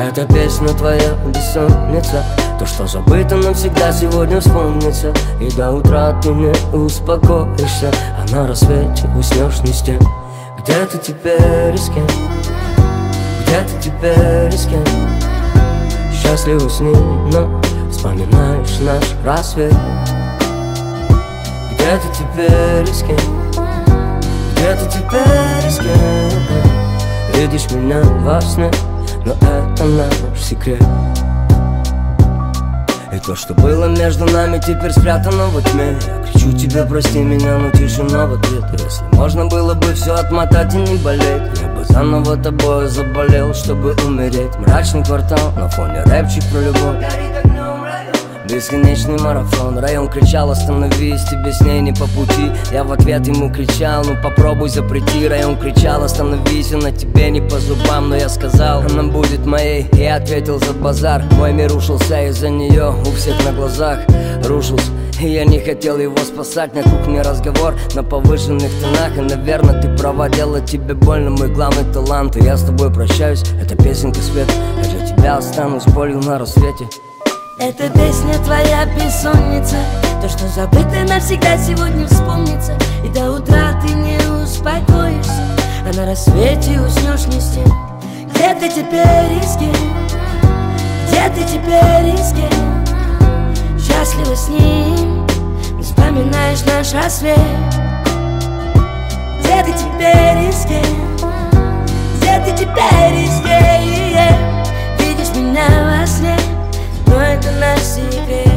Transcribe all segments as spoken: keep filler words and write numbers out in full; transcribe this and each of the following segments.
Эта песня твоя бессонница, то, что забыто навсегда сегодня вспомнится. И до утра ты не успокоишься, а на рассвете уснешь не с тем. Где ты теперь и с кем? Где ты теперь и с кем? Счастливо с ним, но вспоминаешь наш рассвет. Где ты теперь и с кем? Где ты теперь и с кем? Видишь меня во сне, но это наш секрет. И то, что было между нами, теперь спрятано во тьме. Я кричу тебе, прости меня, но тишина в ответ. Если можно было бы все отмотать и не болеть, я бы заново тобой заболел, чтобы умереть. Мрачный квартал, на фоне рэпчик про любовь. Бесконечный марафон. Район кричал: остановись, тебе с ней не по пути. Я в ответ ему кричал: ну попробуй запрети. Район кричал: остановись, она тебе не по зубам. Но я сказал: она будет моей. Я ответил: за базар. Мой мир рушился из-за нее, у всех на глазах рушился. И я не хотел его спасать. На кухне разговор на повышенных тонах. И, наверное, ты права, делать тебе больно мой главный талант. И я с тобой прощаюсь, это песенка свет. Я для тебя останусь болью на рассвете. Эта песня твоя бессонница, то, что забыто навсегда сегодня вспомнится. И до утра ты не успокоишься, а на рассвете уснешь не с тем. Где ты теперь и с кем? Где ты теперь и с кем? Счастлива с ним, вспоминаешь наш рассвет. Где ты теперь и с кем? Где ты теперь и с кем? Видишь меня во сне, но это наш секрет.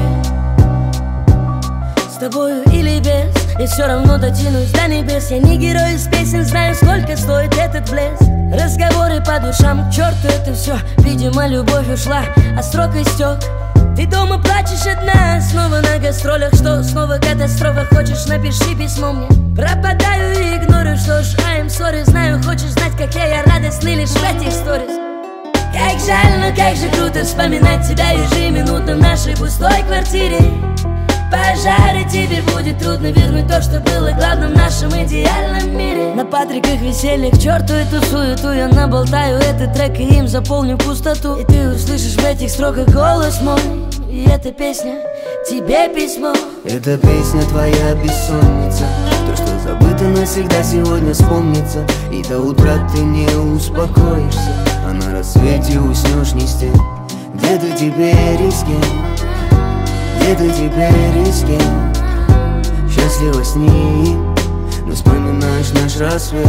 С тобою или без, я все равно дотянусь до небес. Я не герой из песен, знаю, сколько стоит этот блеск. Разговоры по душам, к черту это все. Видимо, любовь ушла, а срок истек. Ты дома плачешь одна, снова на гастролях. Что, снова катастрофа? Хочешь, напиши письмо мне. Пропадаю и игнорю, что ж, I'm sorry. Знаю, хочешь знать, какие я радостный лишь в этих сторис. Как жаль, но как же круто вспоминать тебя ежеминутно в нашей пустой квартире. Пожары, теперь будет трудно вернуть то, что было главным в нашем идеальном мире. На Патриках веселье, к черту эту суету. Я наболтаю этот трек и им заполню пустоту. И ты услышишь в этих строках голос мой. И эта песня тебе письмо. Эта песня твоя бессонница, то, что забыто навсегда сегодня вспомнится. И до утра ты не успокоишься, а на рассвете уснешь не с тем. Где ты теперь и с кем? Где ты теперь и с кем? Счастлива с ним, но вспоминаешь наш рассвет.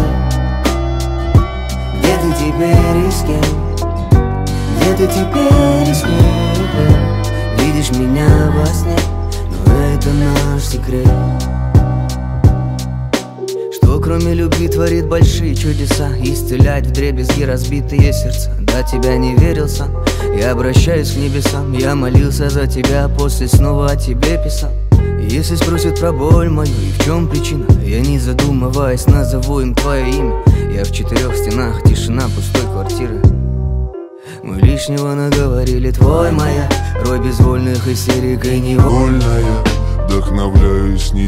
Где ты теперь и с кем? Где ты теперь и с кем? Видишь меня во сне, но это наш секрет. Что кроме любви творит большие чудеса, исцеляет вдребезги разбитые сердца. До тебя не верил сам, я обращаюсь к небесам. Я молился за тебя, после снова о тебе писал. Если спросят про боль мою и в чем причина, я не задумываясь назову им твое имя. Я в четырех стенах, тишина пустой квартиры. Мы лишнего наговорили, твой моя рой безвольных истерик и невольная. Вдохновляюсь не